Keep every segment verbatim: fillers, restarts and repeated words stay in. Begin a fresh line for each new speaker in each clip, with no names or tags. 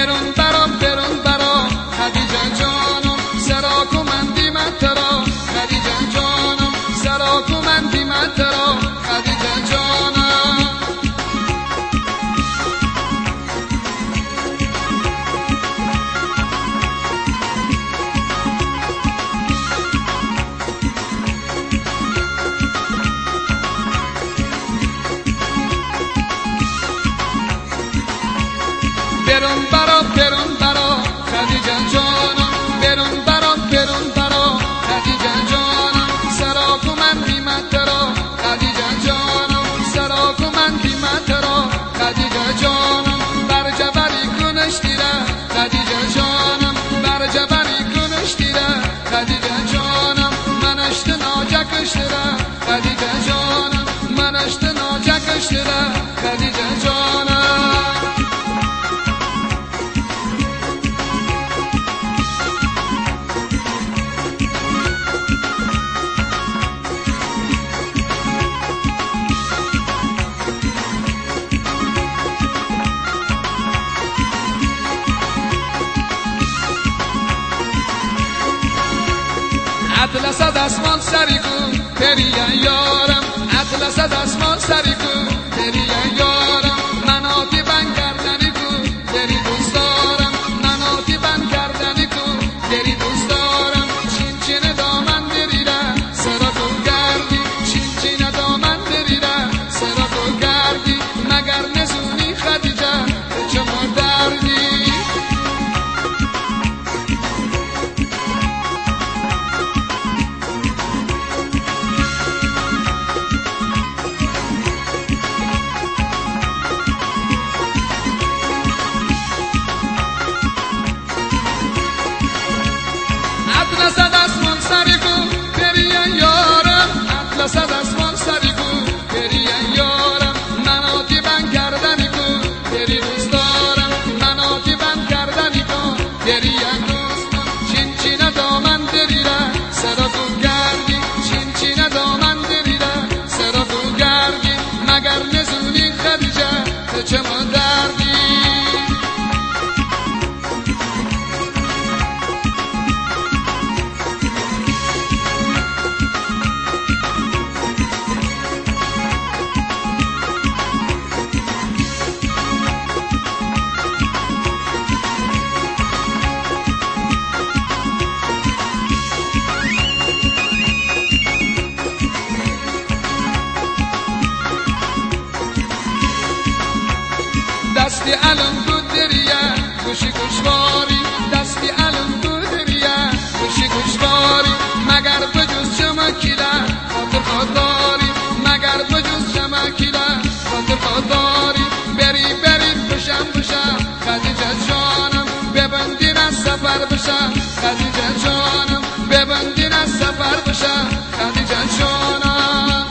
برون برا برون برا خدیجه جانم سراکو من دیمت ترا خدیجه جانم سراکو من دیمت ترا خدیجه جانم برون برا برون برا خدیجه جانم برون برا برون برا خدیجه جانم سراکو من دیمت ترا خدیجه جانم سراکو من دیمت ترا خدیجه جانم بر جبلی کنش دیره خدیجه جانم بر جبلی کنش دیره خدیجه جانم منشت ناجکش دیره خدیجه جانم منشت ناجکش دیره خدیجه جانم اطلس دستمان سری کو پریان یارم اطلس دستمان سری کو پریان یارم مناتی بند کردنی کو دری دوست دارم مناتی بند کردنی کو دری دوست دارم چین چین دامن دریره سرا کو گردی چین چین دامن دریره سرا کو گردی مگر نزونی خدیجه چما دردی اطلس دستمان سری کو پریان یارم اطلس دستمان سری کو پریان یارم مناتی بند کردنی کو دری دوست دارم مناتی بند کردنی کو پریان دوست چین چین دامن دریره سرا کو گردی چین چین دامن دریره سرا کو گردی مگر نزونی خدیجه چما دردی دستی علم تو دریه گوشی گوشواری دستی علم تو دریه گوشی گوشواری مگر بجز شما کیله خاطر خودداری مگر بجز شما کیله خاطر خودداری بری بری بشم بشم خدیجه جانم ببندین از سفر بشم خدیجه جانم ببندین از سفر بشم خدیجه جانم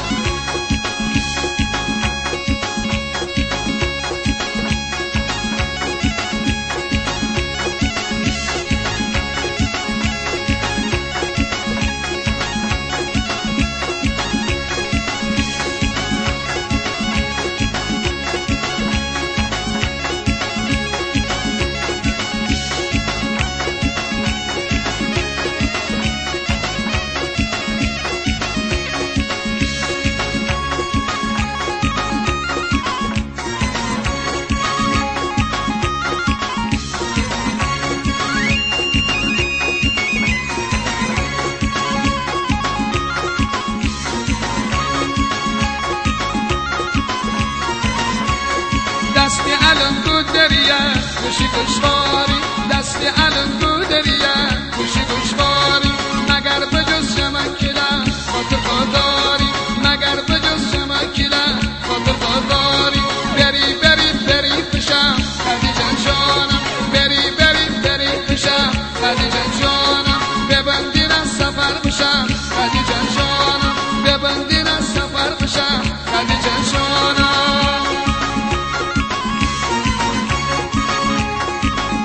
دستی علم تو دریه گوشی گوشواری دستی علم تو دریه گوشی گوشواری مگر بجز شما کیله خاطر خودداری مگر بجز شما کیله خاطر خودداری بری بری بری پشم خدیجه جانم بری بری بری پشم خدیجه جانم ببندین از سفر بشم خدیجه جانم ببندین از سفر بشم خدیجه جانم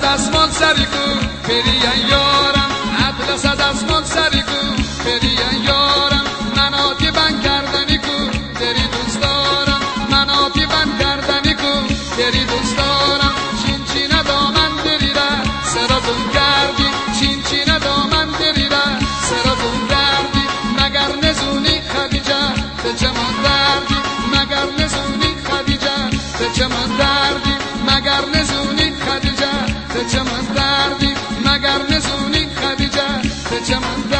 دستمال سری کو پریان یارم اطلس دستمال سری کو پریان یارم مناتی بند کردنی کو دری دوست دارم مناتی بند کردنی کو دری دوست دارم چین چین دامن دریده سراتون کردی چین چین دامن دریده سراتون کردی مگر نزونی خدیجه به چمان دردی مگر نزونی خدیجه به چمان دردی مگر نزونی خدیجه به چمان دردی مگر نزونی خدیجه به چمان دردی